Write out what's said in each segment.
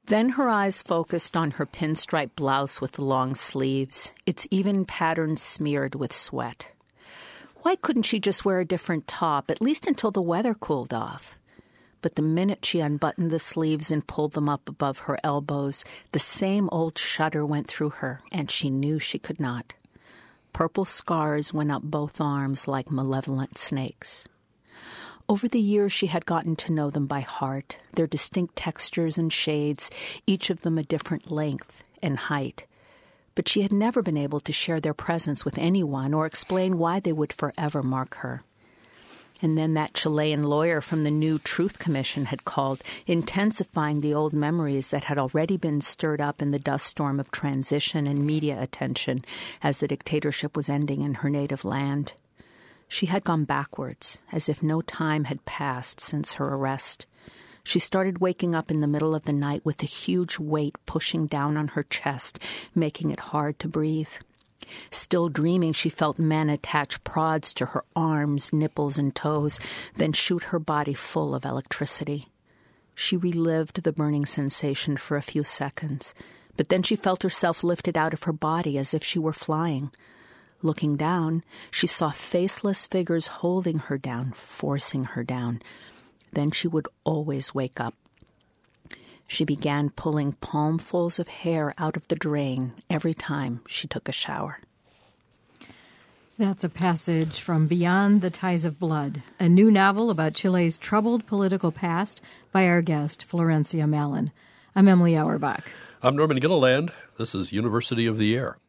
Then her eyes focused on her pinstripe blouse with the long sleeves, its even pattern smeared with sweat. Why couldn't she just wear a different top, at least until the weather cooled off? But the minute she unbuttoned the sleeves and pulled them up above her elbows, the same old shudder went through her, and she knew she could not. Purple scars went up both arms like malevolent snakes. Over the years, she had gotten to know them by heart, their distinct textures and shades, each of them a different length and height. But she had never been able to share their presence with anyone or explain why they would forever mark her. And then that Chilean lawyer from the new Truth Commission had called, intensifying the old memories that had already been stirred up in the dust storm of transition and media attention as the dictatorship was ending in her native land. She had gone backwards, as if no time had passed since her arrest. She started waking up in the middle of the night with a huge weight pushing down on her chest, making it hard to breathe. Still dreaming, she felt men attach prods to her arms, nipples, and toes, then shoot her body full of electricity. She relived the burning sensation for a few seconds, but then she felt herself lifted out of her body as if she were flying. Looking down, she saw faceless figures holding her down, forcing her down. Then she would always wake up. She began pulling palmfuls of hair out of the drain every time she took a shower. That's a passage from Beyond the Ties of Blood, a new novel about Chile's troubled political past by our guest, Florencia Malin. I'm Emily Auerbach. I'm Norman Gilliland. This is University of the Air.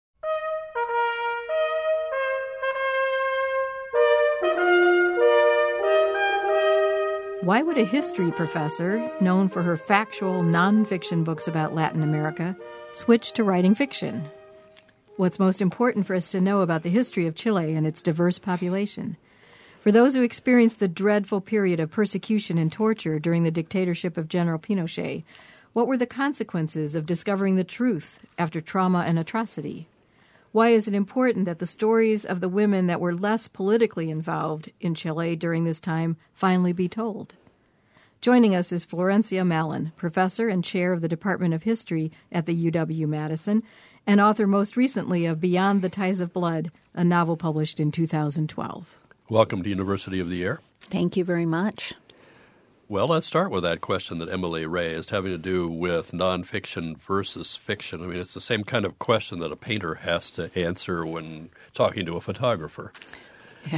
Why would a history professor, known for her factual nonfiction books about Latin America, switch to writing fiction? What's most important for us to know about the history of Chile and its diverse population? For those who experienced the dreadful period of persecution and torture during the dictatorship of General Pinochet, what were the consequences of discovering the truth after trauma and atrocity? Why is it important that the stories of the women that were less politically involved in Chile during this time finally be told? Joining us is Florencia Malin, professor and chair of the Department of History at the UW-Madison, and author most recently of Beyond the Ties of Blood, a novel published in 2012. Welcome to University of the Air. Thank you very much. Well, let's start with that question that Emily raised, having to do with nonfiction versus fiction. I mean, it's the same kind of question that a painter has to answer when talking to a photographer. Yeah.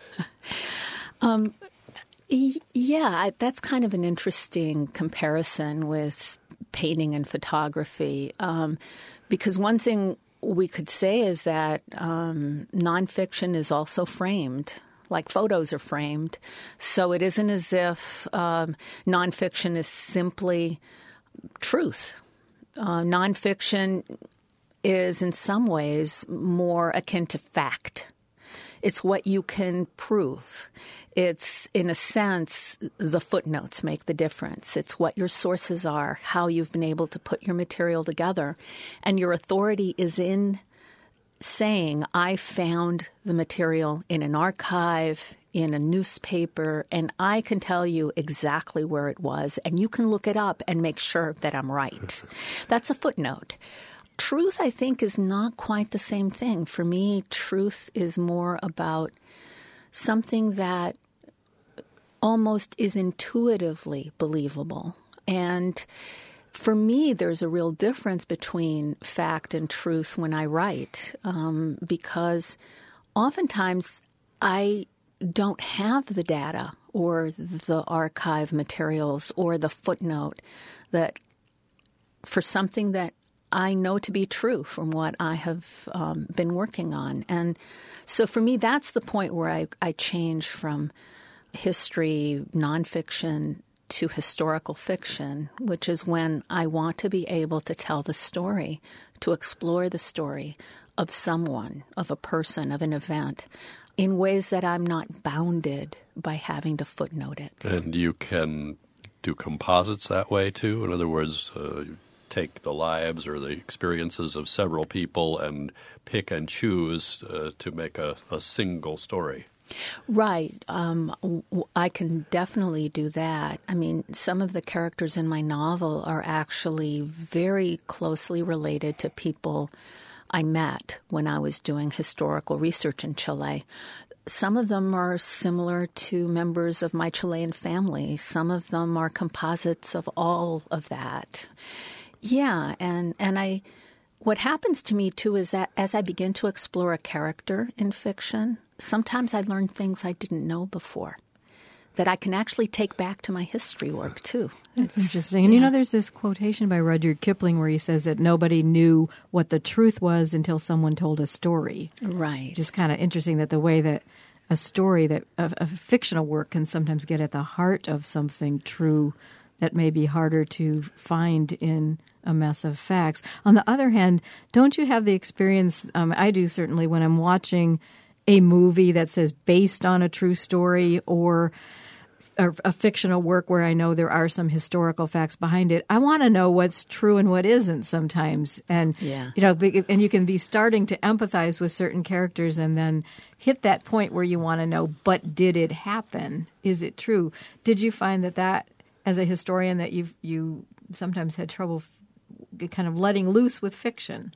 That's kind of an interesting comparison with painting and photography, because one thing we could say is that nonfiction is also framed. Like photos are framed. So it isn't as if nonfiction is simply truth. Nonfiction is in some ways more akin to fact. It's what you can prove. It's, in a sense, the footnotes make the difference. It's what your sources are, how you've been able to put your material together. And your authority is in saying, I found the material in an archive, in a newspaper, and I can tell you exactly where it was, and you can look it up and make sure that I'm right. That's a footnote. Truth, I think, is not quite the same thing. For me, truth is more about something that almost is intuitively believable. And for me, there's a real difference between fact and truth when I write, because oftentimes I don't have the data or the archive materials or the footnote that for something that I know to be true from what I have been working on. And so for me, that's the point where I change from history, nonfiction, to historical fiction, which is when I want to be able to tell the story, to explore the story of someone, of a person, of an event, in ways that I'm not bounded by having to footnote it. And you can do composites that way, too? In other words, take the lives or the experiences of several people and pick and choose to make a single story. Right. I can definitely do that. I mean, some of the characters in my novel are actually very closely related to people I met when I was doing historical research in Chile. Some of them are similar to members of my Chilean family. Some of them are composites of all of that. Yeah, and what happens to me, too, is that as I begin to explore a character in fiction, sometimes I learn things I didn't know before that I can actually take back to my history work, too. That's interesting. And there's this quotation by Rudyard Kipling where he says that nobody knew what the truth was until someone told a story. Right. Which is kind of interesting that the way that a story, that a fictional work can sometimes get at the heart of something true that may be harder to find in a mess of facts. On the other hand, don't you have the experience, I do certainly, when I'm watching a movie that says based on a true story or a fictional work where I know there are some historical facts behind it, I want to know what's true and what isn't sometimes. And, and you can be starting to empathize with certain characters and then hit that point where you want to know, but did it happen? Is it true? Did you find that as a historian that you sometimes had trouble kind of letting loose with fiction?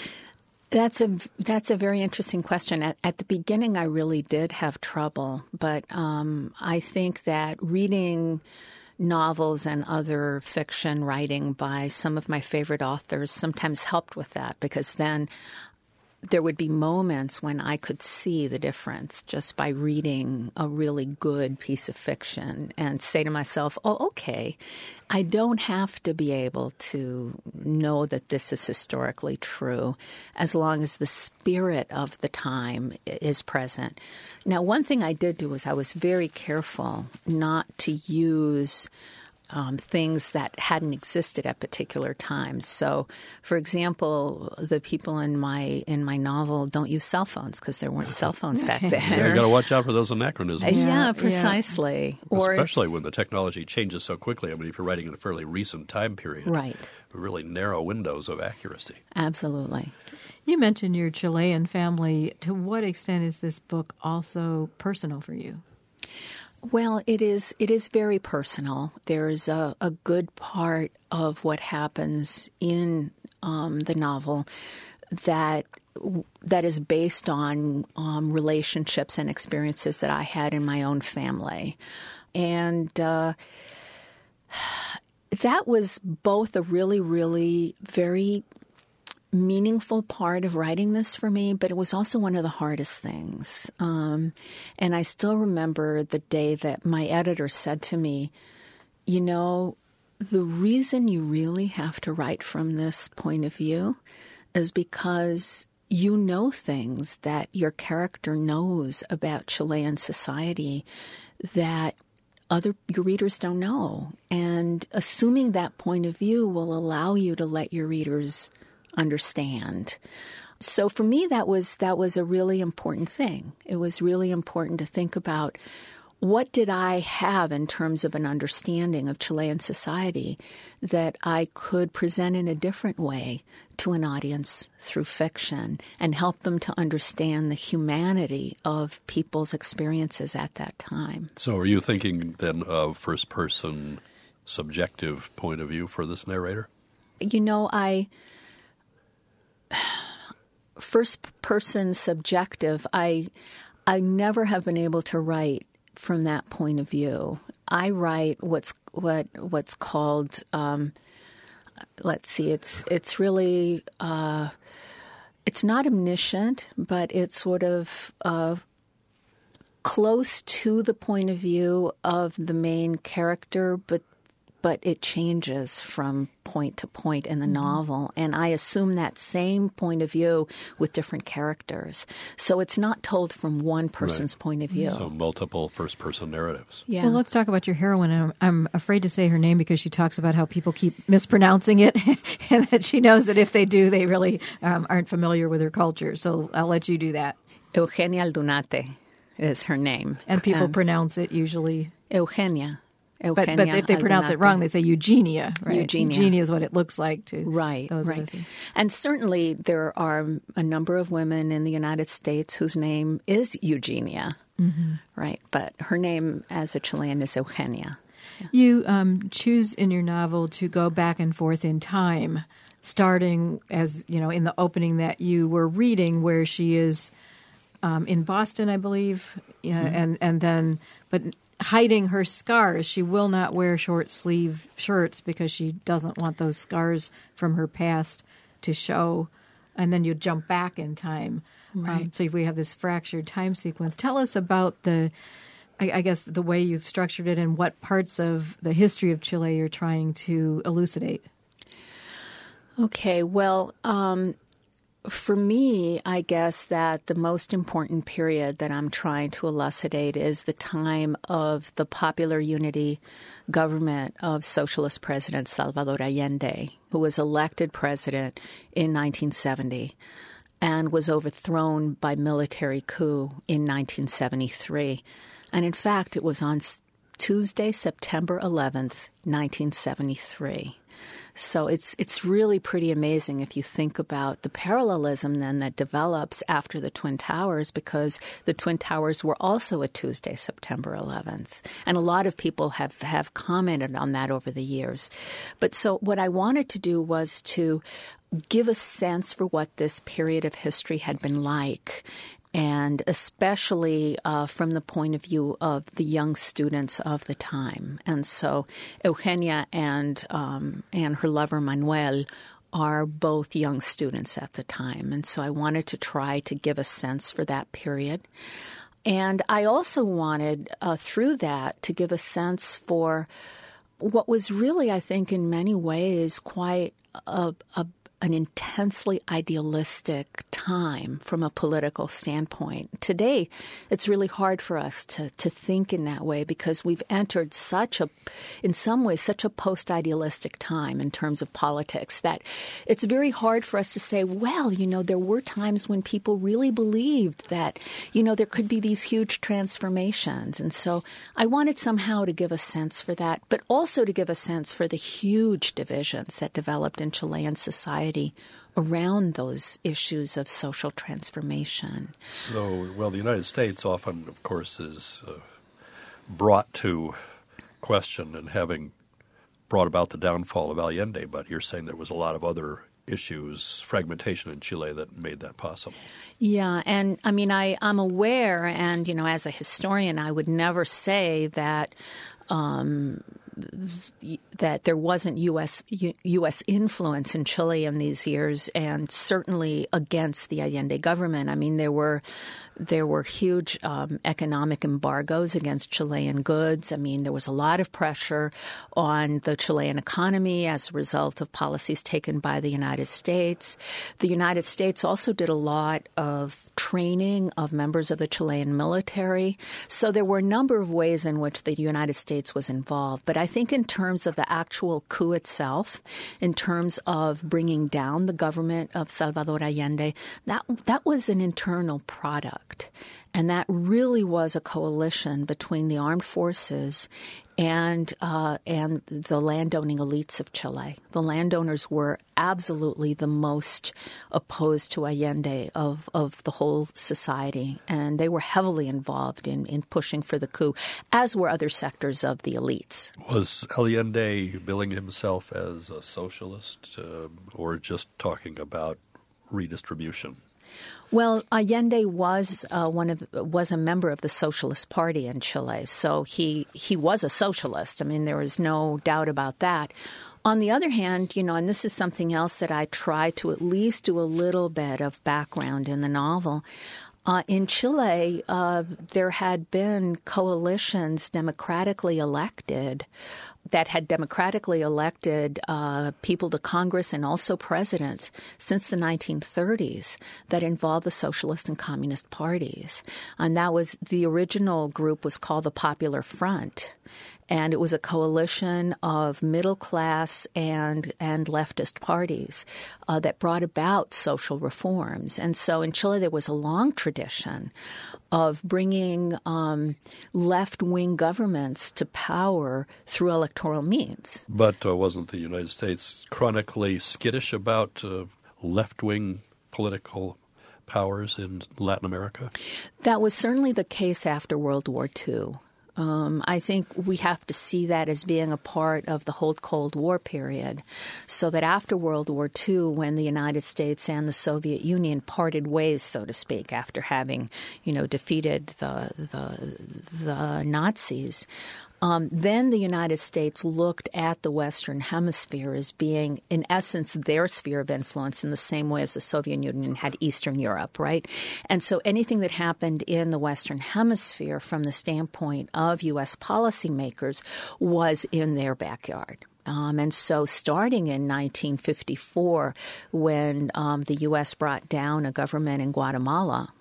That's a very interesting question. At the beginning, I really did have trouble, but I think that reading novels and other fiction writing by some of my favorite authors sometimes helped with that, because then there would be moments when I could see the difference just by reading a really good piece of fiction and say to myself, oh, okay, I don't have to be able to know that this is historically true as long as the spirit of the time is present. Now, one thing I did do was I was very careful not to use things that hadn't existed at particular times. So, for example, the people in my novel don't use cell phones because there weren't cell phones back then. Yeah, you got to watch out for those anachronisms. Yeah, precisely. Yeah. Especially when the technology changes so quickly. I mean, if you're writing in a fairly recent time period, right? Really narrow windows of accuracy. Absolutely. You mentioned your Chilean family. To what extent is this book also personal for you? Well, it is very personal. There's a good part of what happens in the novel that is based on relationships and experiences that I had in my own family. And that was both a really, really very meaningful part of writing this for me, but it was also one of the hardest things. And I still remember the day that my editor said to me, the reason you really have to write from this point of view is because you know things that your character knows about Chilean society that your readers don't know. And assuming that point of view will allow you to let your readers understand. So for me, that was a really important thing. It was really important to think about what did I have in terms of an understanding of Chilean society that I could present in a different way to an audience through fiction and help them to understand the humanity of people's experiences at that time. So are you thinking then of first-person subjective point of view for this narrator? First-person subjective, I never have been able to write from that point of view. I write what's called, it's really, it's not omniscient, but it's sort of close to the point of view of the main character, but it changes from point to point in the novel. And I assume that same point of view with different characters. So it's not told from one person's point of view. So multiple first-person narratives. Yeah. Well, let's talk about your heroine. I'm afraid to say her name because she talks about how people keep mispronouncing it and that she knows that if they do, they really aren't familiar with her culture. So I'll let you do that. Eugenia Aldunate is her name. And people pronounce it usually? Eugenia. But if they pronounce it wrong, they say Eugenia, right? Eugenia is what it looks like to those of us. And certainly there are a number of women in the United States whose name is Eugenia, right? But her name as a Chilean is Eugenia. Yeah. You choose in your novel to go back and forth in time, starting as, in the opening that you were reading where she is in Boston, I believe, and then, but hiding her scars. She will not wear short-sleeve shirts because she doesn't want those scars from her past to show. And then you jump back in time. Right. So we have this fractured time sequence. Tell us about the way you've structured it and what parts of the history of Chile you're trying to elucidate. Okay, well, for me, I guess that the most important period that I'm trying to elucidate is the time of the Popular Unity government of Socialist President Salvador Allende, who was elected president in 1970 and was overthrown by military coup in 1973. And in fact, it was on Tuesday, September 11th, 1973. So it's really pretty amazing if you think about the parallelism then that develops after the Twin Towers, because the Twin Towers were also a Tuesday, September 11th. And a lot of people have commented on that over the years. But so what I wanted to do was to give a sense for what this period of history had been like, and especially from the point of view of the young students of the time. And so Eugenia and her lover Manuel are both young students at the time. And so I wanted to try to give a sense for that period. And I also wanted, through that, to give a sense for what was really, I think, in many ways quite an intensely idealistic time from a political standpoint. Today, it's really hard for us to think in that way because we've entered in some ways, such a post-idealistic time in terms of politics that it's very hard for us to say, well, there were times when people really believed that, there could be these huge transformations. And so I wanted somehow to give a sense for that, but also to give a sense for the huge divisions that developed in Chilean society around those issues of social transformation. So, the United States often, of course, is brought to question and having brought about the downfall of Allende, but you're saying there was a lot of other issues, fragmentation in Chile that made that possible. Yeah, and I mean, I'm aware, and, as a historian, I would never say that that there wasn't U.S. influence in Chile in these years, and certainly against the Allende government. I mean, there were huge economic embargoes against Chilean goods. I mean, there was a lot of pressure on the Chilean economy as a result of policies taken by the United States. The United States also did a lot of training of members of the Chilean military. So there were a number of ways in which the United States was involved. But I think in terms of the actual coup itself, in terms of bringing down the government of Salvador Allende, that was an internal product. And that really was a coalition between the armed forces and the landowning elites of Chile. The landowners were absolutely the most opposed to Allende of the whole society, and they were heavily involved in pushing for the coup, as were other sectors of the elites. Was Allende billing himself as a socialist or just talking about redistribution? Well, Allende was a member of the Socialist Party in Chile, so he was a socialist. I mean, there was no doubt about that. On the other hand, and this is something else that I try to at least do a little bit of background in the novel. In Chile, there had been coalitions democratically elected that had democratically elected people to Congress and also presidents since the 1930s that involved the socialist and communist parties. And that was the original group was called the Popular Front. And it was a coalition of middle class and leftist parties that brought about social reforms. And so in Chile, there was a long tradition of bringing left-wing governments to power through electoral means. But wasn't the United States chronically skittish about left-wing political powers in Latin America? That was certainly the case after World War II. I think we have to see that as being a part of the whole Cold War period, so that after World War II, when the United States and the Soviet Union parted ways, so to speak, after having, defeated the Nazis, then the United States looked at the Western Hemisphere as being, in essence, their sphere of influence in the same way as the Soviet Union had Eastern Europe, right? And so anything that happened in the Western Hemisphere from the standpoint of U.S. policymakers was in their backyard. And so starting in 1954, when the U.S. brought down a government in Guatemala,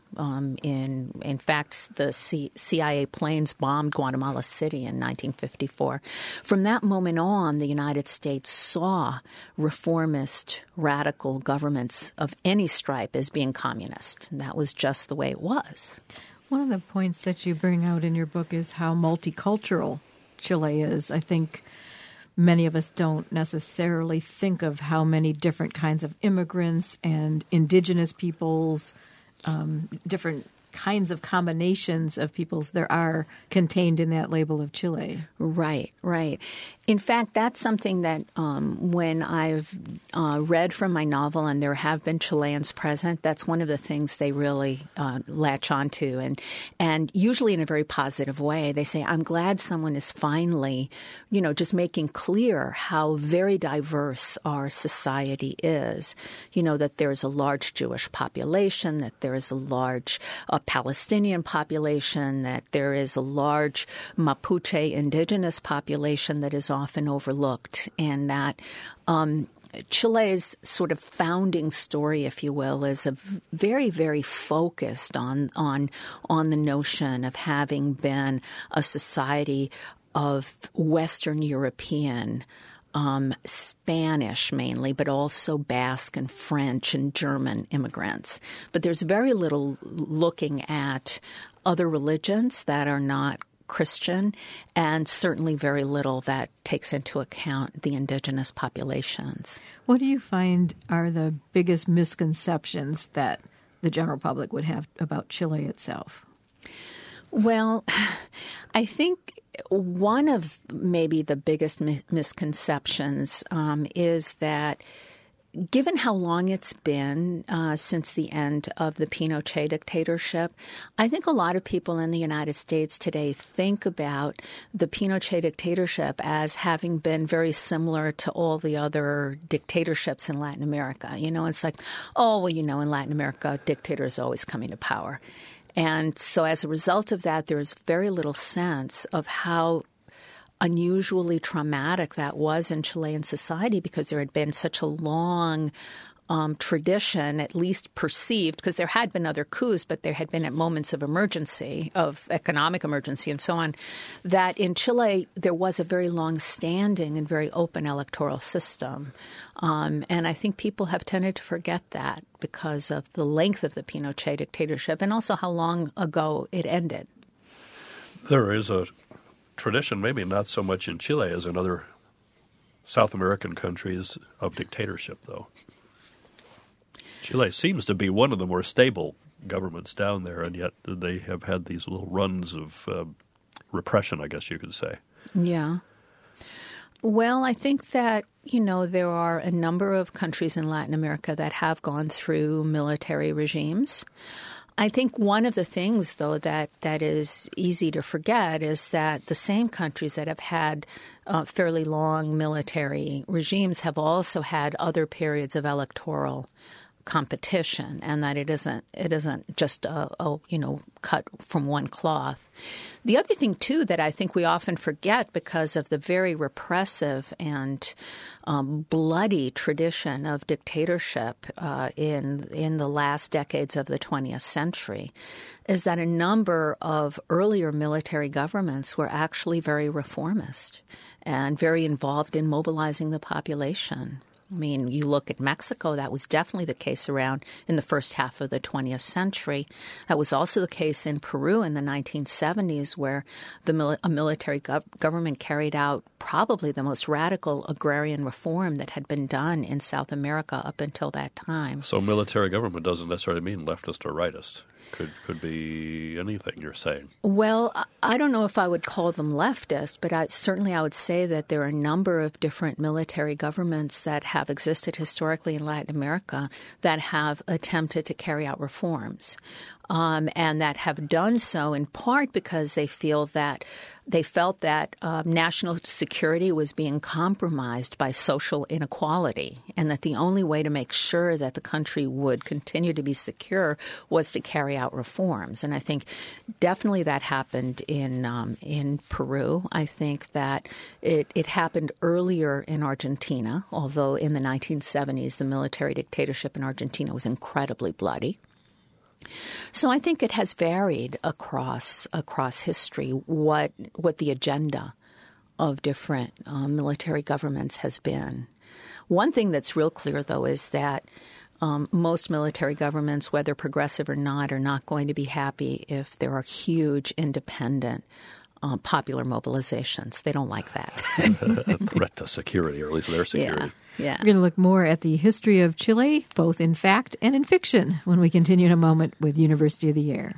in fact, the CIA planes bombed Guatemala City in 1954. From that moment on, the United States saw reformist, radical governments of any stripe as being communist. And that was just the way it was. One of the points that you bring out in your book is how multicultural Chile is. I think many of us don't necessarily think of how many different kinds of immigrants and indigenous peoples, different kinds of combinations of peoples there are contained in that label of Chile. Right. In fact, that's something that when I've read from my novel and there have been Chileans present, that's one of the things they really latch onto. And usually in a very positive way, they say, I'm glad someone is finally, just making clear how very diverse our society is. That there's a large Jewish population, that there is a large Palestinian population, that there is a large Mapuche indigenous population that is often overlooked, and that Chile's sort of founding story, if you will, is a very, very focused on the notion of having been a society of Western European, Spanish mainly, but also Basque and French and German immigrants. But there's very little looking at other religions that are not Christian, and certainly very little that takes into account the indigenous populations. What do you find are the biggest misconceptions that the general public would have about Chile itself? Well, I think one of maybe the biggest misconceptions is that given how long it's been since the end of the Pinochet dictatorship, I think a lot of people in the United States today think about the Pinochet dictatorship as having been very similar to all the other dictatorships in Latin America. It's like, in Latin America, dictators are always coming to power. And so as a result of that, there's very little sense of how unusually traumatic that was in Chilean society, because there had been such a long tradition, at least perceived, because there had been other coups, but there had been at moments of emergency, of economic emergency and so on, that in Chile there was a very long-standing and very open electoral system. And I think people have tended to forget that because of the length of the Pinochet dictatorship and also how long ago it ended. There is a tradition, maybe not so much in Chile as in other South American countries, of dictatorship, though. Chile seems to be one of the more stable governments down there, and yet they have had these little runs of repression, I guess you could say. Yeah. Well, I think that, there are a number of countries in Latin America that have gone through military regimes. I think one of the things, though, that is easy to forget is that the same countries that have had fairly long military regimes have also had other periods of electoral competition, and that it isn't just cut from one cloth. The other thing, too, that I think we often forget because of the very repressive and bloody tradition of dictatorship in the last decades of the 20th century is that a number of earlier military governments were actually very reformist and very involved in mobilizing the population. I mean, you look at Mexico, that was definitely the case around in the first half of the 20th century. That was also the case in Peru in the 1970s, where a military government carried out probably the most radical agrarian reform that had been done in South America up until that time. So military government doesn't necessarily mean leftist or rightist. Could be anything you're saying. Well, I don't know if I would call them leftist, but I would say that there are a number of different military governments that have existed historically in Latin America that have attempted to carry out reforms. And that have done so in part because they felt that national security was being compromised by social inequality, and that the only way to make sure that the country would continue to be secure was to carry out reforms. And I think definitely that happened in Peru. I think that it happened earlier in Argentina, although in the 1970s the military dictatorship in Argentina was incredibly bloody. So I think it has varied across history what the agenda of different military governments has been. One thing that's real clear, though, is that most military governments, whether progressive or not, are not going to be happy if there are huge independent popular mobilizations. They don't like that. A threat to security, or at least their security. Yeah. We're going to look more at the history of Chile, both in fact and in fiction, when we continue in a moment with University of the Air.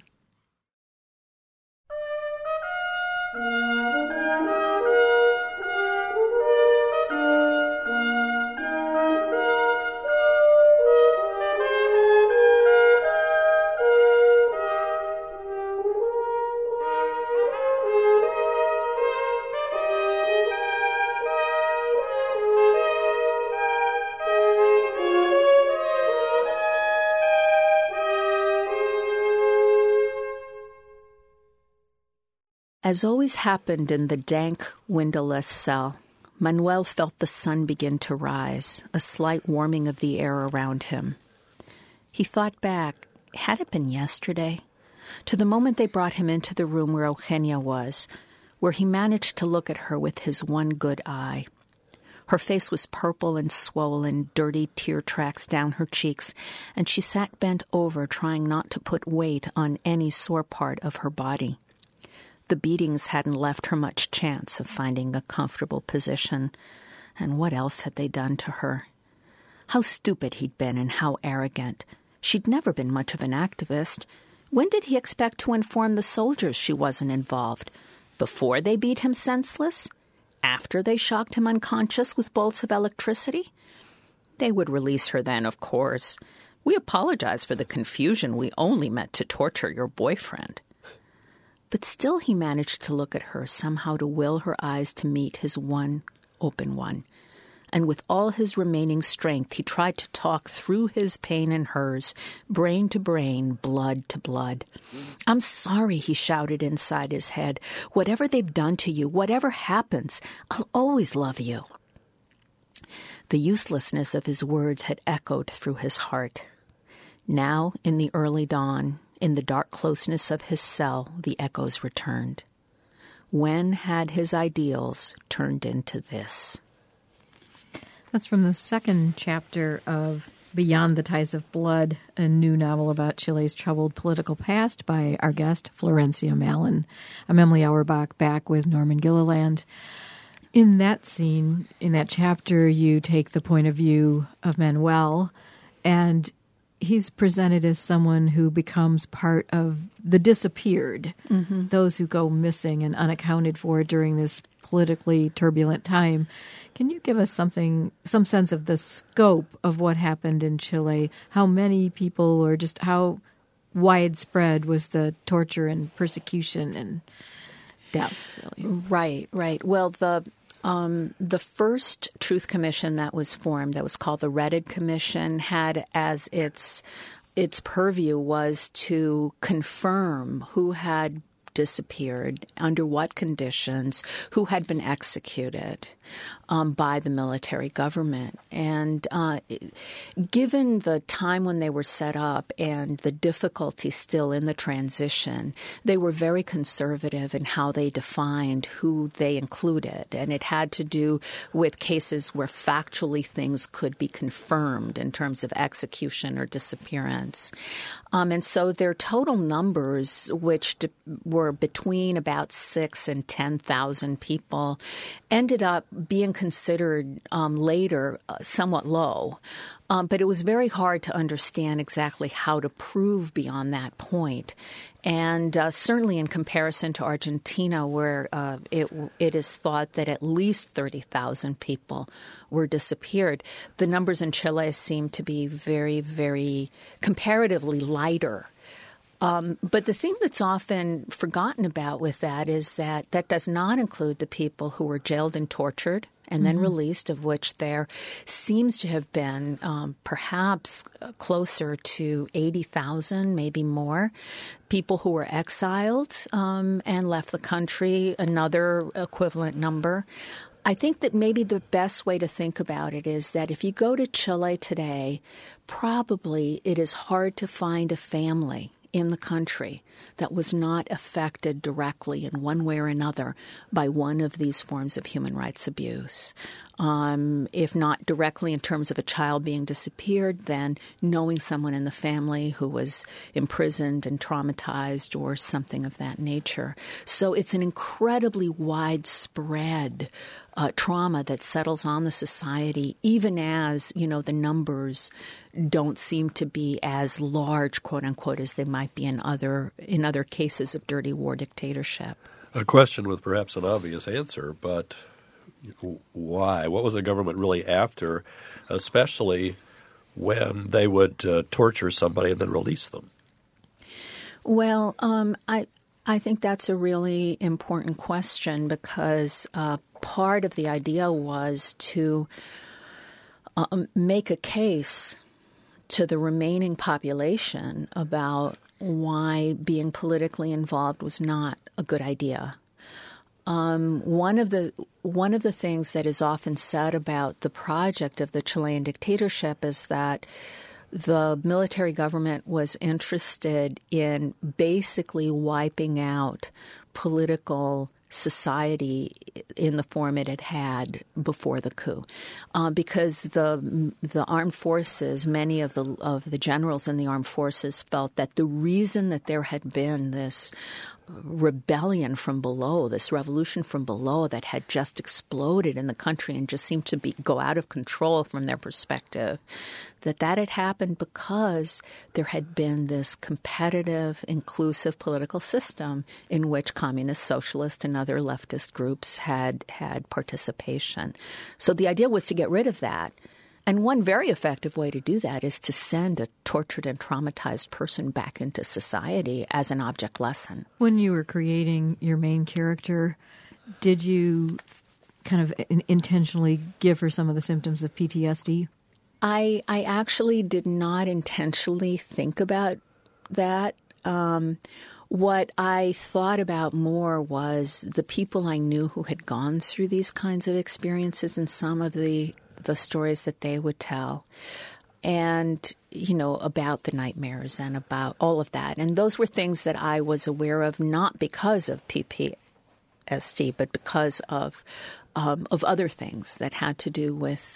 As always happened in the dank, windowless cell, Manuel felt the sun begin to rise, a slight warming of the air around him. He thought back, had it been yesterday, to the moment they brought him into the room where Eugenia was, where he managed to look at her with his one good eye. Her face was purple and swollen, dirty tear tracks down her cheeks, and she sat bent over, trying not to put weight on any sore part of her body. The beatings hadn't left her much chance of finding a comfortable position. And what else had they done to her? How stupid he'd been and how arrogant. She'd never been much of an activist. When did he expect to inform the soldiers she wasn't involved? Before they beat him senseless? After they shocked him unconscious with bolts of electricity? They would release her then, of course. We apologize for the confusion. We only meant to torture your boyfriend. But still he managed to look at her, somehow to will her eyes to meet his one open one. And with all his remaining strength, he tried to talk through his pain and hers, brain to brain, blood to blood. "I'm sorry," he shouted inside his head. "Whatever they've done to you, whatever happens, I'll always love you." The uselessness of his words had echoed through his heart. Now, in the early dawn, in the dark closeness of his cell, the echoes returned. When had his ideals turned into this? That's from the second chapter of Beyond the Ties of Blood, a new novel about Chile's troubled political past by our guest, Florencia Malin. I'm Emily Auerbach, back with Norman Gilliland. In that scene, in that chapter, you take the point of view of Manuel, and he's presented as someone who becomes part of the disappeared, those who go missing and unaccounted for during this politically turbulent time. Can you give us some sense of the scope of what happened in Chile? How many people, or just how widespread was the torture and persecution and deaths, really? Right. Well, the first Truth Commission that was formed, that was called the Rettig Commission, had as its purview was to confirm who had disappeared, under what conditions, who had been executed by the military government. And given the time when they were set up and the difficulty still in the transition, they were very conservative in how they defined who they included. And it had to do with cases where factually things could be confirmed in terms of execution or disappearance. And so their total numbers, which were between about 6,000 and 10,000 people, ended up being considered later somewhat low. But it was very hard to understand exactly how to prove beyond that point. And certainly in comparison to Argentina, where it is thought that at least 30,000 people were disappeared, the numbers in Chile seem to be very, very comparatively lighter. But the thing that's often forgotten about with that is that that does not include the people who were jailed and tortured and then released, of which there seems to have been perhaps closer to 80,000, maybe more, people who were exiled and left the country, another equivalent number. I think that maybe the best way to think about it is that if you go to Chile today, probably it is hard to find a family in the country that was not affected directly in one way or another by one of these forms of human rights abuse. If not directly in terms of a child being disappeared, then knowing someone in the family who was imprisoned and traumatized or something of that nature. So it's an incredibly widespread trauma that settles on the society, even as, the numbers don't seem to be as large, quote unquote, as they might be in other cases of dirty war dictatorship. A question with perhaps an obvious answer, but why? What was the government really after, especially when they would torture somebody and then release them? Well, I think that's a really important question because part of the idea was to make a case to the remaining population about why being politically involved was not a good idea. One of the things that is often said about the project of the Chilean dictatorship is that the military government was interested in basically wiping out political society in the form it had had before the coup, because the armed forces, many of the generals in the armed forces felt that the reason that there had been this rebellion from below, this revolution from below that had just exploded in the country and just seemed to go out of control from their perspective, that had happened because there had been this competitive, inclusive political system in which communist, socialist, and other leftist groups had participation. So the idea was to get rid of that. And one very effective way to do that is to send a tortured and traumatized person back into society as an object lesson. When you were creating your main character, did you kind of intentionally give her some of the symptoms of PTSD? I actually did not intentionally think about that. What I thought about more was the people I knew who had gone through these kinds of experiences and some of the stories that they would tell and, about the nightmares and about all of that. And those were things that I was aware of, not because of PTSD, but because of other things that had to do with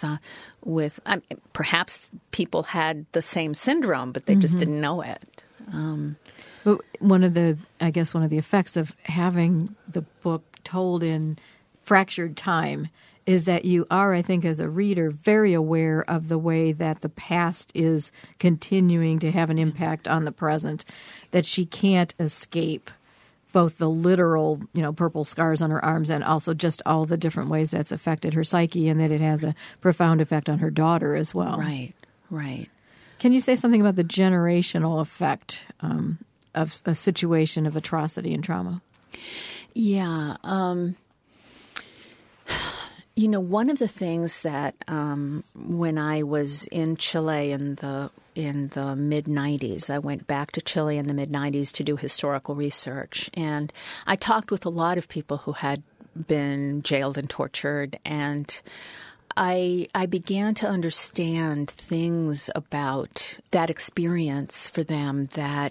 perhaps people had the same syndrome, but they just didn't know it. But one of the effects of having the book told in fractured time is that you are, I think, as a reader, very aware of the way that the past is continuing to have an impact on the present, that she can't escape both the literal, purple scars on her arms and also just all the different ways that's affected her psyche, and that it has a profound effect on her daughter as well. Right. Can you say something about the generational effect of a situation of atrocity and trauma? Yeah. One of the things that when I was in Chile in the mid-'90s, I went back to Chile in the mid-'90s to do historical research. And I talked with a lot of people who had been jailed and tortured. And I began to understand things about that experience for them that,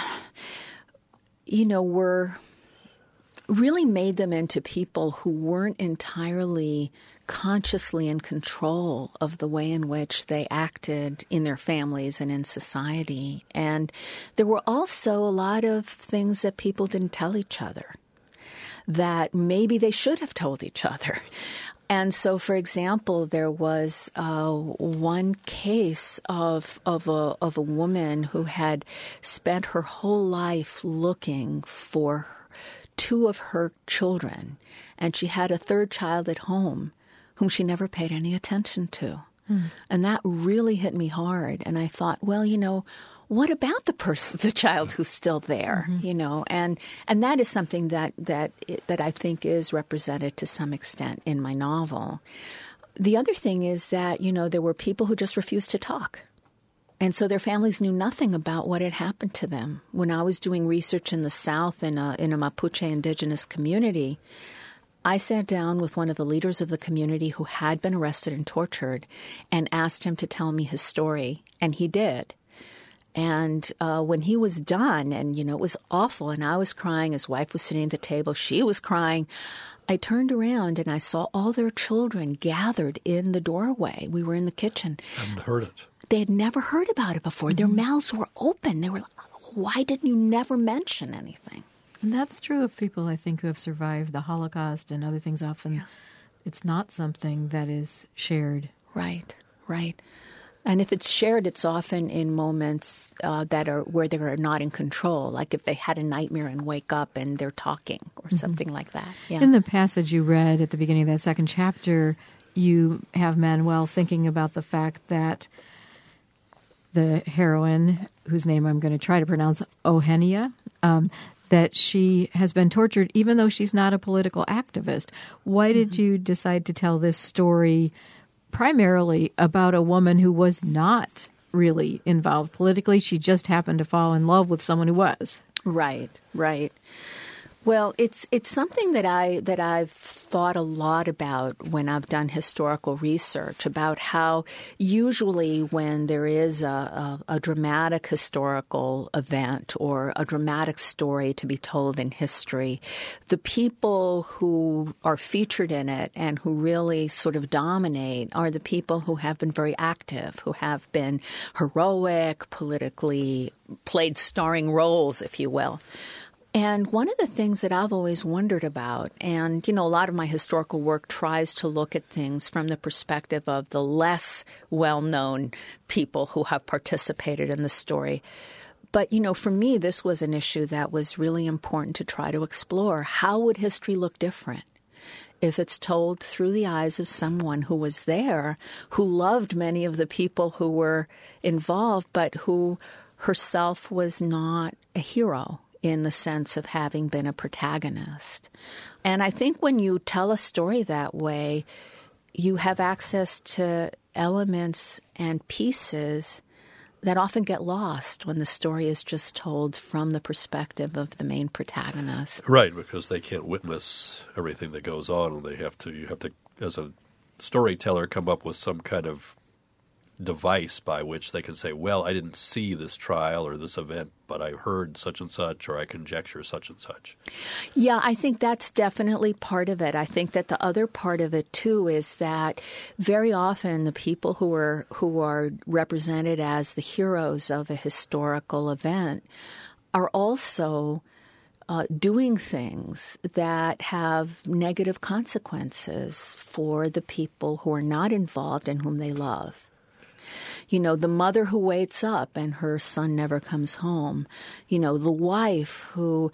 were really made them into people who weren't entirely consciously in control of the way in which they acted in their families and in society. And there were also a lot of things that people didn't tell each other that maybe they should have told each other. And so, for example, there was one case of a woman who had spent her whole life looking for two of her children, and she had a third child at home whom she never paid any attention to. And that really hit me hard. And I thought, well, what about the child who's still there, And that is something that I think is represented to some extent in my novel. The other thing is that, there were people who just refused to talk. And so their families knew nothing about what had happened to them. When I was doing research in the South in a Mapuche indigenous community, I sat down with one of the leaders of the community who had been arrested and tortured and asked him to tell me his story, and he did. And when he was done, and, it was awful, and I was crying, his wife was sitting at the table, she was crying, I turned around and I saw all their children gathered in the doorway. We were in the kitchen. I hadn't heard it. They had never heard about it before. Their mouths were open. They were like, why didn't you never mention anything? And that's true of people, I think, who have survived the Holocaust and other things. Often it's not something that is shared. Right. And if it's shared, it's often in moments that are where they are not in control, like if they had a nightmare and wake up and they're talking or something like that. Yeah. In the passage you read at the beginning of that second chapter, you have Manuel thinking about the fact that the heroine, whose name I'm going to try to pronounce, Eugenia, that she has been tortured even though she's not a political activist. Why did you decide to tell this story primarily about a woman who was not really involved politically? She just happened to fall in love with someone who was. Right. Well, it's something that I've thought a lot about when I've done historical research, about how usually when there is a dramatic historical event or a dramatic story to be told in history, the people who are featured in it and who really sort of dominate are the people who have been very active, who have been heroic, politically played starring roles, if you will. And one of the things that I've always wondered about, and, a lot of my historical work tries to look at things from the perspective of the less well-known people who have participated in the story. But, for me, this was an issue that was really important to try to explore. How would history look different if it's told through the eyes of someone who was there, who loved many of the people who were involved, but who herself was not a hero in the sense of having been a protagonist? And I think when you tell a story that way, you have access to elements and pieces that often get lost when the story is just told from the perspective of the main protagonist. Right, because they can't witness everything that goes on, and you have to, as a storyteller, come up with some kind of device by which they can say, well, I didn't see this trial or this event, but I heard such and such, or I conjecture such and such. Yeah, I think that's definitely part of it. I think that the other part of it, too, is that very often the people who are represented as the heroes of a historical event are also doing things that have negative consequences for the people who are not involved and whom they love. The mother who waits up and her son never comes home. The wife whose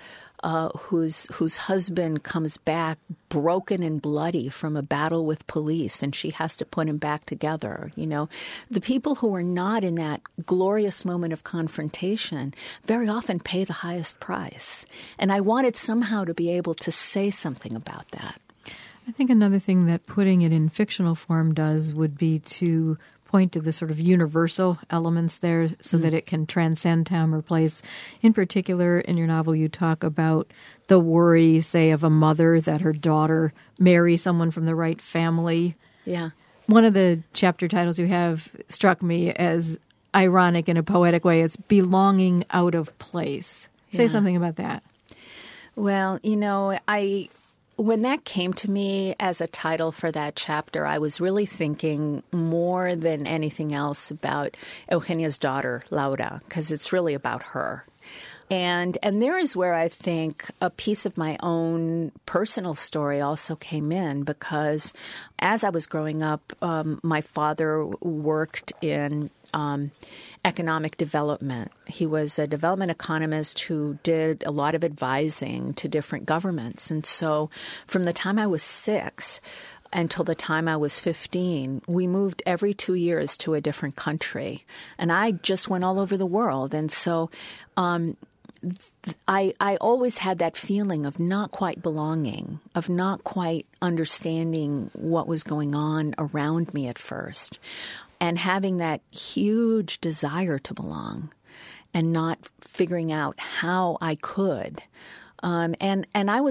husband comes back broken and bloody from a battle with police, and she has to put him back together. The people who are not in that glorious moment of confrontation very often pay the highest price. And I wanted somehow to be able to say something about that. I think another thing that putting it in fictional form does would be to point to the sort of universal elements there so that it can transcend time or place. In particular, in your novel, you talk about the worry, say, of a mother that her daughter marry someone from the right family. Yeah. One of the chapter titles you have struck me as ironic in a poetic way. It's belonging out of place. Say something about that. Well, when that came to me as a title for that chapter, I was really thinking more than anything else about Eugenia's daughter, Laura, because it's really about her. And there is where I think a piece of my own personal story also came in, because as I was growing up, my father worked in economic development. He was a development economist who did a lot of advising to different governments. And so from the time I was 6 until the time I was 15, we moved every 2 years to a different country. And I just went all over the world. And so I always had that feeling of not quite belonging, of not quite understanding what was going on around me at first, and having that huge desire to belong and not figuring out how I could. And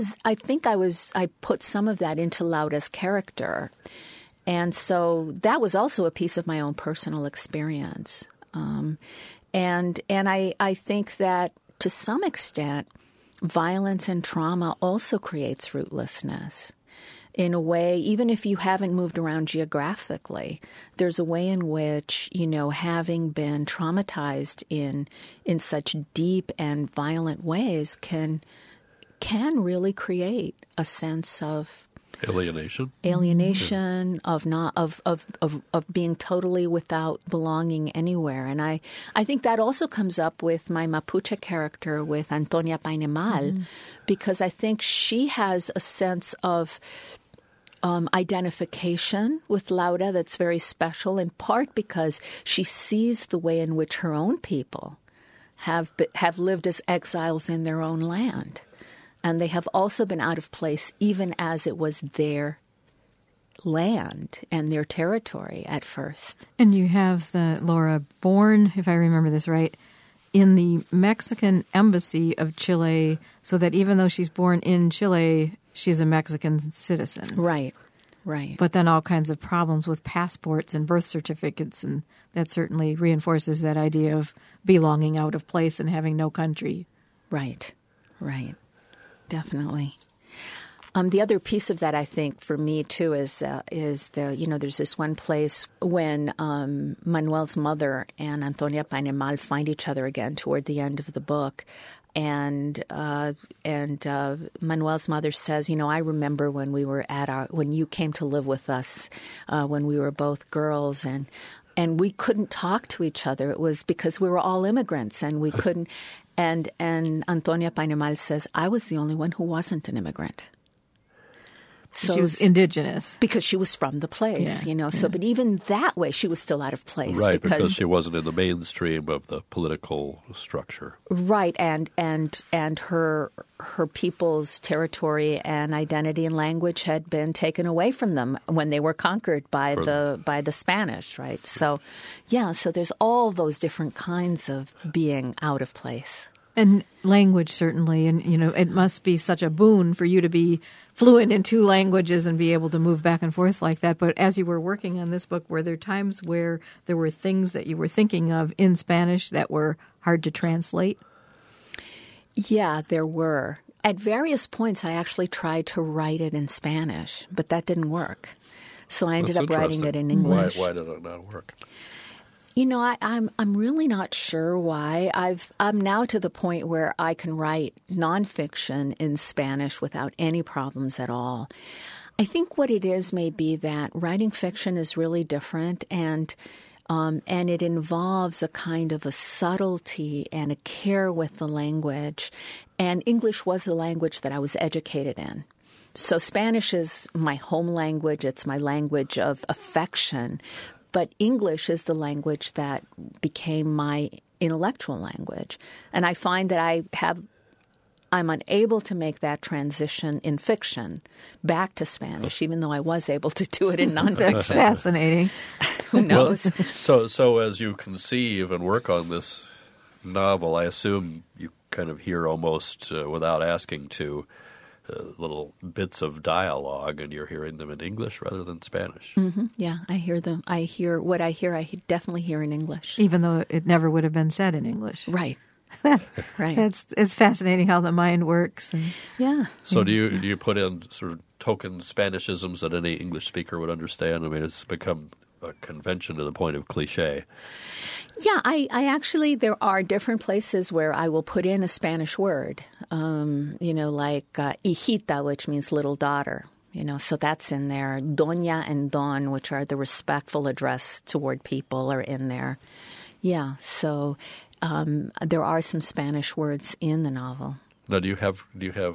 I put some of that into Laura's character. And so that was also a piece of my own personal experience. And I think that to some extent, violence and trauma also creates rootlessness. In a way, even if you haven't moved around geographically, there's a way in which, having been traumatized in such deep and violent ways can really create a sense of alienation, of being totally without belonging anywhere. And I think that also comes up with my Mapuche character, with Antonia Painemal, because I think she has a sense of identification with Laura that's very special, in part because she sees the way in which her own people have lived as exiles in their own land. And they have also been out of place even as it was their land and their territory at first. And you have Laura born, if I remember this right, in the Mexican embassy of Chile, so that even though she's born in Chile, she's a Mexican citizen. Right. But then all kinds of problems with passports and birth certificates, and that certainly reinforces that idea of belonging out of place and having no country. Right. Definitely. The other piece of that, I think, for me, too, is there's this one place when Manuel's mother and Antonia Painemal find each other again toward the end of the book. And Manuel's mother says, I remember when we were when you came to live with us, when we were both girls, and we couldn't talk to each other. It was because we were all immigrants and we couldn't. And Antonia Painemal says, I was the only one who wasn't an immigrant. So she was indigenous. Because she was from the place, So, but even that way, she was still out of place. Right, because she wasn't in the mainstream of the political structure. Right, and her people's territory and identity and language had been taken away from them when they were conquered by the Spanish, right? So, so there's all those different kinds of being out of place. And language, certainly. And, it must be such a boon for you to be fluent in 2 languages and be able to move back and forth like that. But as you were working on this book, were there times where there were things that you were thinking of in Spanish that were hard to translate? Yeah, there were. At various points, I actually tried to write it in Spanish, but that didn't work. So I ended up writing it in English. Why did it not work? I'm really not sure why. I'm now to the point where I can write nonfiction in Spanish without any problems at all. I think what it is may be that writing fiction is really different, and it involves a kind of a subtlety and a care with the language. And English was the language that I was educated in. So Spanish is my home language. It's my language of affection. But English is the language that became my intellectual language. And I find that I'm unable to make that transition in fiction back to Spanish, even though I was able to do it in nonfiction. That's fascinating. Who knows? Well, so as you conceive and work on this novel, I assume you kind of hear almost without asking to little bits of dialogue, and you're hearing them in English rather than Spanish. Mm-hmm. Yeah, I hear them. I hear what I hear. I definitely hear in English. Even though it never would have been said in English. Right. Right. It's fascinating how the mind works. And, yeah. So do you put in sort of token Spanishisms that any English speaker would understand? I mean, it's become a convention to the point of cliche. Yeah, I actually, there are different places where I will put in a Spanish word, like hijita, which means little daughter. So that's in there. Doña and don, which are the respectful address toward people, are in there. Yeah, so there are some Spanish words in the novel. Now, do you have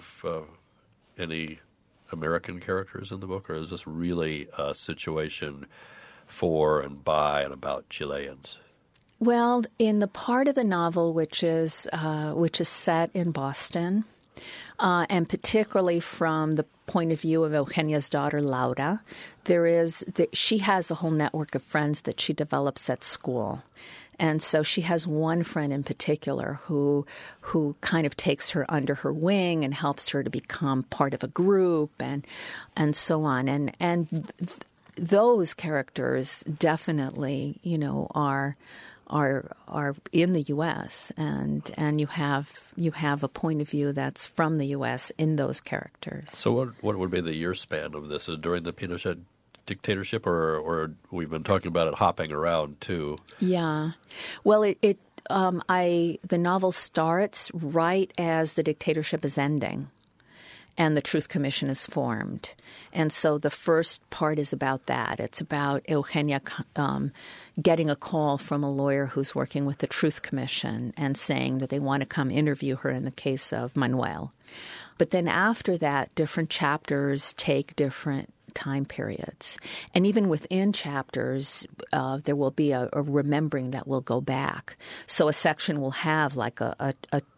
any American characters in the book, or is this really a situation for and by and about Chileans? Well, in the part of the novel which is set in Boston, and particularly from the point of view of Eugenia's daughter Laura, she has a whole network of friends that she develops at school. And so she has one friend in particular who kind of takes her under her wing and helps her to become part of a group and so on. And those characters definitely, are in the U.S. and you have a point of view that's from the U.S. in those characters. So what would be the year span of this? Is it during the Pinochet dictatorship, or we've been talking about it hopping around too? Yeah, well, the novel starts right as the dictatorship is ending, and the Truth Commission is formed. And so the first part is about that. It's about Eugenia getting a call from a lawyer who's working with the Truth Commission and saying that they want to come interview her in the case of Manuel. But then after that, different chapters take different time periods. And even within chapters, there will be a remembering that will go back. So a section will have like a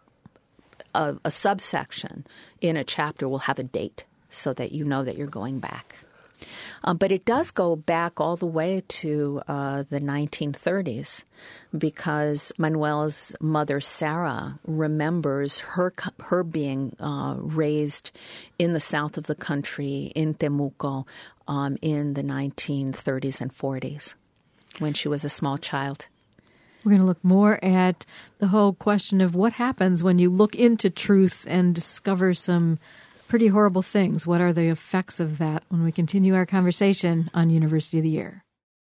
subsection in a chapter will have a date so that you know that you're going back. But it does go back all the way to the 1930s because Manuel's mother, Sarah, remembers her being raised in the south of the country, in Temuco, in the 1930s and 40s when she was a small child. We're going to look more at the whole question of what happens when you look into truth and discover some pretty horrible things. What are the effects of that when we continue our conversation on University of the Year?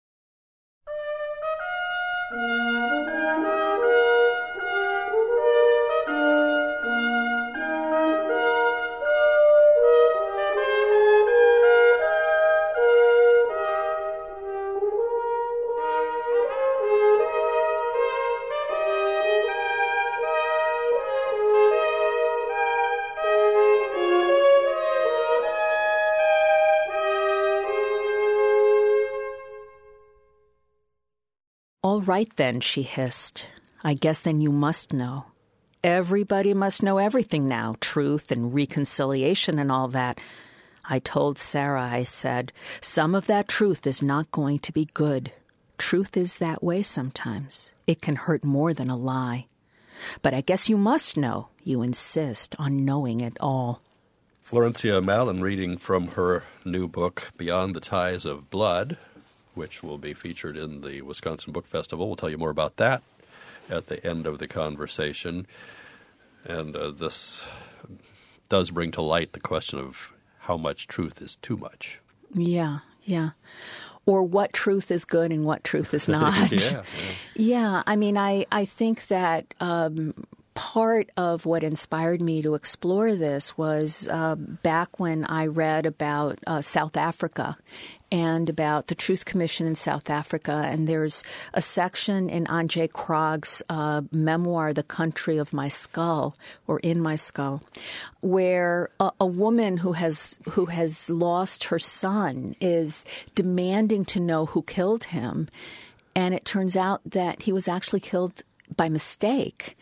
All right, then, she hissed. I guess then you must know. Everybody must know everything now, truth and reconciliation and all that. I told Sarah, I said, some of that truth is not going to be good. Truth is that way sometimes. It can hurt more than a lie. But I guess you must know. You insist on knowing it all. Florencia Malin reading from her new book, Beyond the Ties of Blood, which will be featured in the Wisconsin Book Festival. We'll tell you more about that at the end of the conversation. And this does bring to light the question of how much truth is too much. Yeah. Or what truth is good and what truth is not. Yeah. I mean, I think that part of what inspired me to explore this was back when I read about South Africa and about the Truth Commission in South Africa. And there's a section in Anje Krog's memoir, The Country of My Skull, or In My Skull, where a woman who has lost her son is demanding to know who killed him. And it turns out that he was actually killed by mistake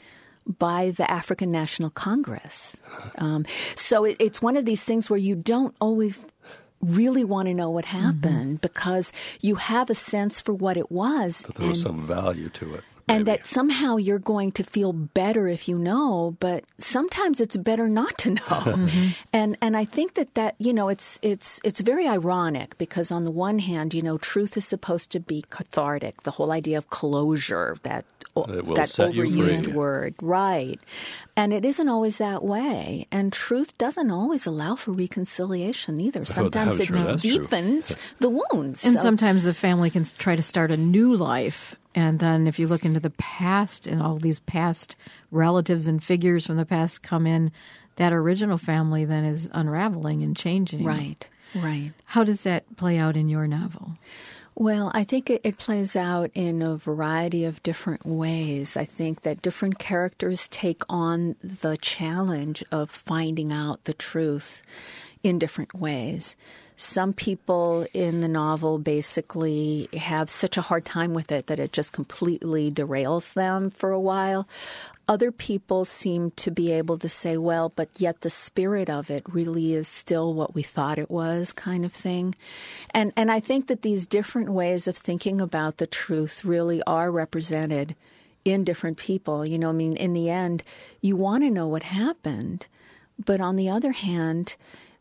by the African National Congress. So it's one of these things where you don't always really want to know what happened because you have a sense for what it was. But there was some value to it. And maybe. that somehow you're going to feel better if you know, but sometimes it's better not to know. And I think that it's very ironic because on the one hand, truth is supposed to be cathartic. The whole idea of closure, that overused word, right? And it isn't always that way. And truth doesn't always allow for reconciliation either. Sometimes it deepens the wounds. And sometimes a family can try to start a new life. And then if you look into the past and all these past relatives and figures from the past come in, that original family then is unraveling and changing. Right. How does that play out in your novel? Well, I think it plays out in a variety of different ways. I think that different characters take on the challenge of finding out the truth in different ways. Some people in the novel basically have such a hard time with it that it just completely derails them for a while. Other people seem to be able to say, well, but yet the spirit of it really is still what we thought it was, kind of thing. And I think that these different ways of thinking about the truth really are represented in different people. In the end, you want to know what happened. But on the other hand,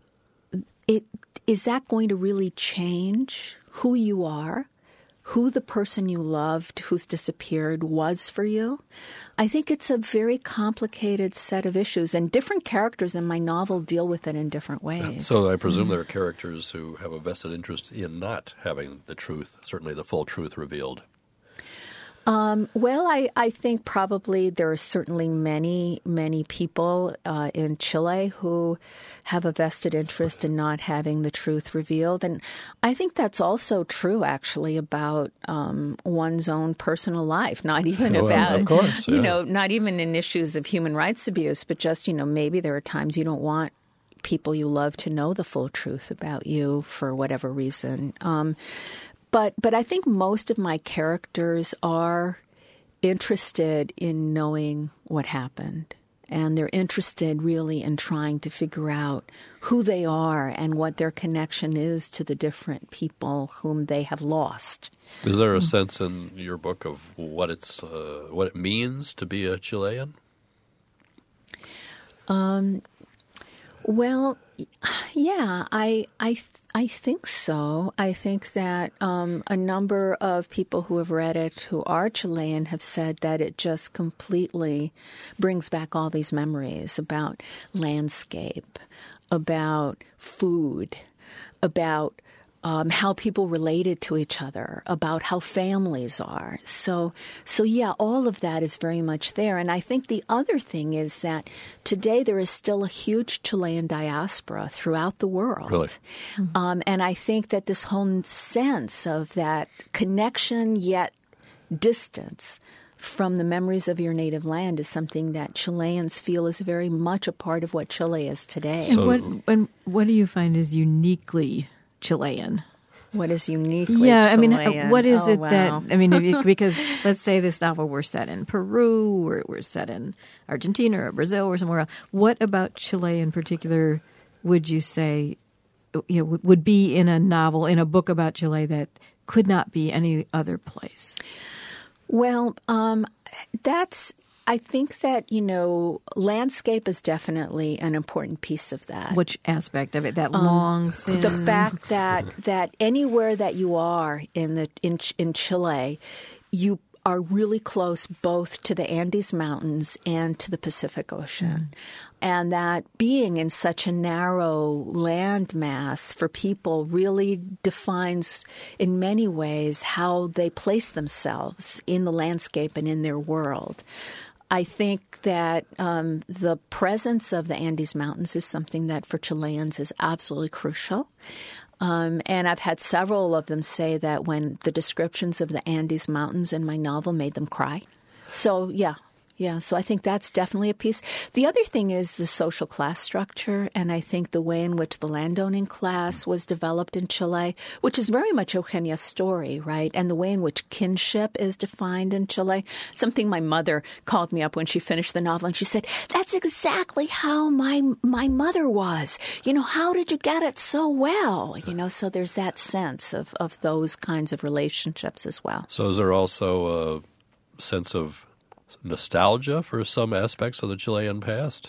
is that going to really change who you are, who the person you loved who's disappeared was for you? I think it's a very complicated set of issues, and different characters in my novel deal with it in different ways. So I presume there are characters who have a vested interest in not having the truth, certainly the full truth, revealed. Well, I think probably there are certainly many, many people in Chile who have a vested interest in not having the truth revealed. And I think that's also true, actually, about one's own personal life, not even about, of course, not even in issues of human rights abuse, but just, maybe there are times you don't want people you love to know the full truth about you for whatever reason. But I think most of my characters are interested in knowing what happened. And they're interested really in trying to figure out who they are and what their connection is to the different people whom they have lost. Is there a sense in your book of what it means to be a Chilean? Well, yeah, I think so. I think that a number of people who have read it who are Chilean have said that it just completely brings back all these memories about landscape, about food, about how people related to each other, about how families are. So yeah, all of that is very much there. And I think the other thing is that today there is still a huge Chilean diaspora throughout the world. Really? And I think that this whole sense of that connection yet distance from the memories of your native land is something that Chileans feel is very much a part of what Chile is today. And what do you find is uniquely Chilean? What is uniquely Chilean? What is it that, because let's say this novel were set in Peru or we're set in Argentina or Brazil or somewhere else. What about Chile in particular would you say would be in a novel, in a book about Chile that could not be any other place? Well, I think that, landscape is definitely an important piece of that. Which aspect of it? That long, thin... The fact that anywhere that you are in Chile, you are really close both to the Andes Mountains and to the Pacific Ocean. And that being in such a narrow landmass for people really defines in many ways how they place themselves in the landscape and in their world. I think that the presence of the Andes Mountains is something that for Chileans is absolutely crucial. And I've had several of them say that when the descriptions of the Andes Mountains in my novel made them cry. So, yeah, Yeah, so I think that's definitely a piece. The other thing is the social class structure, and I think the way in which the landowning class was developed in Chile, which is very much Eugenia's story, right? And the way in which kinship is defined in Chile. Something my mother called me up when she finished the novel, and she said, "That's exactly how my mother was. How did you get it so well?" So there's that sense of those kinds of relationships as well. So is there also a sense of nostalgia for some aspects of the Chilean past?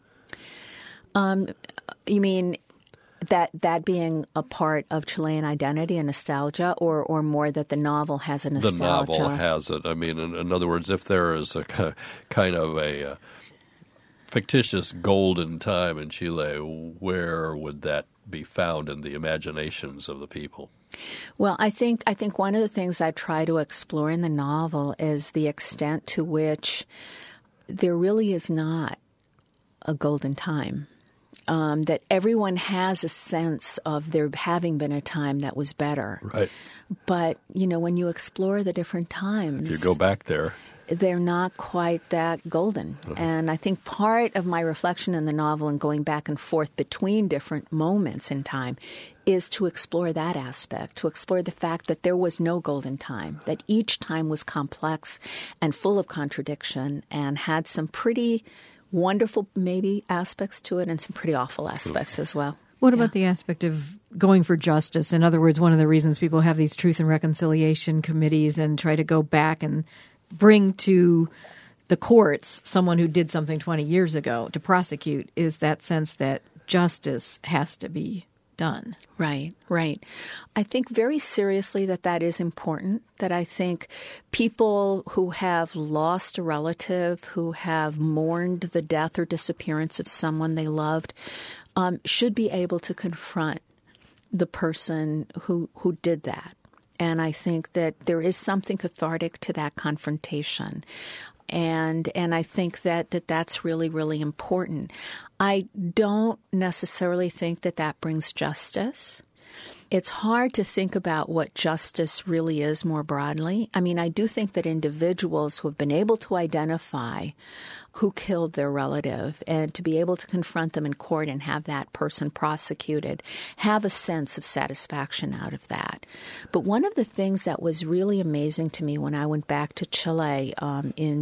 You mean that being a part of Chilean identity and nostalgia, or more that the novel has a nostalgia? The novel has it. I mean, in other words, if there is a kind of a fictitious golden time in Chile, where would that be found in the imaginations of the people? Well, I think one of the things I try to explore in the novel is the extent to which there really is not a golden time. That everyone has a sense of there having been a time that was better. Right. But, when you explore the different times, if you go back there, they're not quite that golden. And I think part of my reflection in the novel and going back and forth between different moments in time is to explore that aspect, to explore the fact that there was no golden time, that each time was complex and full of contradiction and had some pretty wonderful maybe aspects to it and some pretty awful aspects as well. What about the aspect of going for justice? In other words, one of the reasons people have these truth and reconciliation committees and try to go back and bring to the courts someone who did something 20 years ago to prosecute is that sense that justice has to be done. Right. I think very seriously that is important, that I think people who have lost a relative, who have mourned the death or disappearance of someone they loved, should be able to confront the person who did that. And I think that there is something cathartic to that confrontation. And I think that's really, really important. I don't necessarily think that brings justice. It's hard to think about what justice really is more broadly. I mean, I do think that individuals who have been able to identify who killed their relative and to be able to confront them in court and have that person prosecuted have a sense of satisfaction out of that. But one of the things that was really amazing to me when I went back to Chile in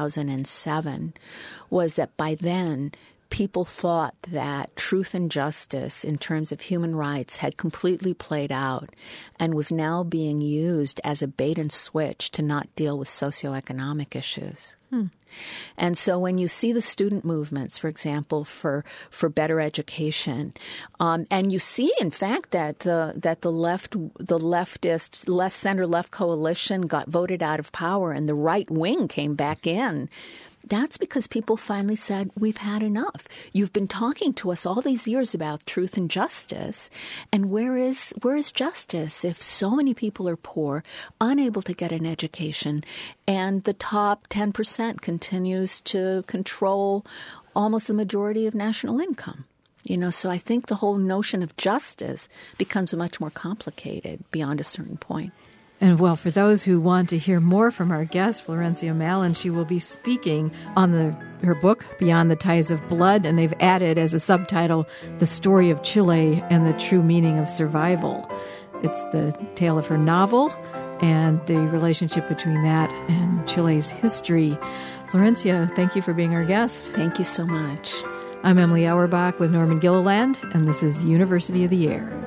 2007 was that by then people thought that truth and justice in terms of human rights had completely played out and was now being used as a bait and switch to not deal with socioeconomic issues. And so when you see the student movements, for example, for better education, and you see, in fact, that the leftist, center-left coalition got voted out of power and the right wing came back in, that's because people finally said, we've had enough. You've been talking to us all these years about truth and justice, and where is justice if so many people are poor, unable to get an education, and the top 10% continues to control almost the majority of national income? So I think the whole notion of justice becomes much more complicated beyond a certain point. And well, for those who want to hear more from our guest, Florencia Mallon, she will be speaking on her book, Beyond the Ties of Blood, and they've added as a subtitle, The Story of Chile and the True Meaning of Survival. It's the tale of her novel and the relationship between that and Chile's history. Florencia, thank you for being our guest. Thank you so much. I'm Emily Auerbach with Norman Gilliland, and this is University of the Air.